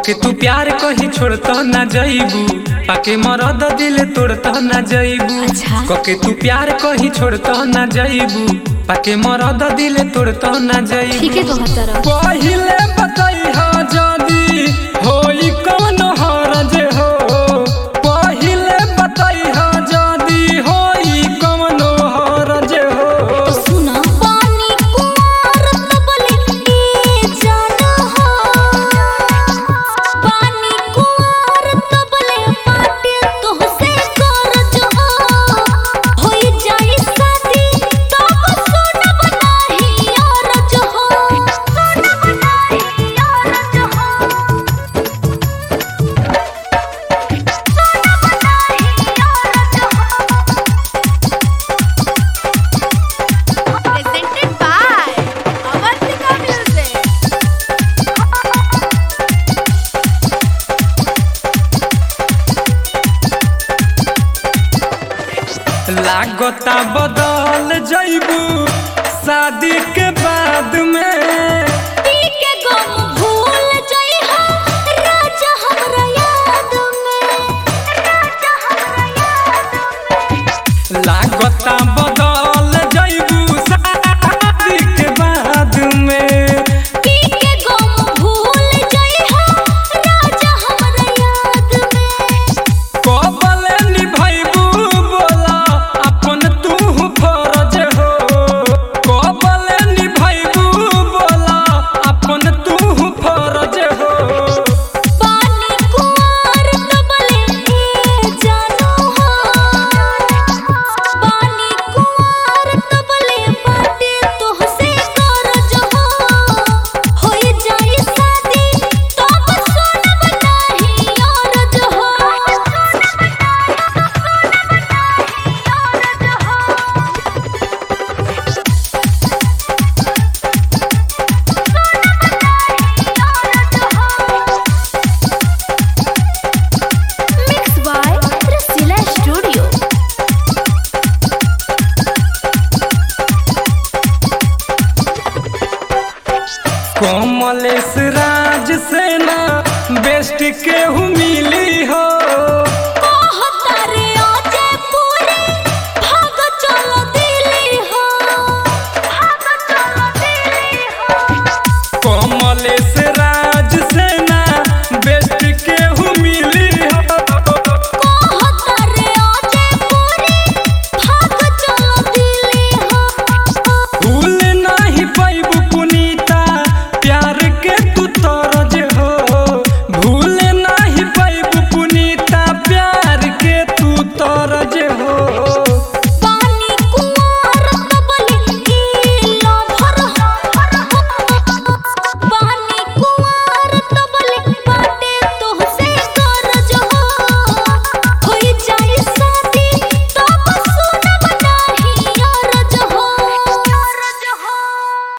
कके तू प्यार कहीं छोड़ता ना जाइबू, पाके मरद दिल तोड़ता ना जाइबू। कके तू प्यार कहीं छोड़ता ना जाइबू, पाके मरद दिल तोड़ता ना जाइबू। ठीक है कहतर पहिले बताइहा जदी होई कौन हरज हो, पहिले बताइहा जदी होई कौन हरज हो। सुना पानी कुआर तबले ए जान हो, पानी कुआर तबले बाटे तोहसे करज हो। होई जाई शादी तब सुनब नाही औरज हो, सुनब नाही औरज हो, सुनब नाही औरज हो। Presented by Avantika Music. लागता बदल जाइबू शादी के बाद में, पी के गम भूल जइहा राजा हमरा याद में, राजा हमरा याद में। लागता बदल जाइबू शादी के बाद में। पी के गम भूल जइहा राजा हमरा याद में। कबले निभाइबू बोला अपन तू फरज हो, कबले निभाइबू बोला अपन तू फरज हो। पानी कुआर तबले ए जानो हो, पानी कुआर तबले बाटे तोहसे करज हो। होई जाई शादी तब सुनब नाही औरज हो, सुनब Mixed by Priscilla Studio. Komlesh राज सेना बेस्ट केहू मिली हो,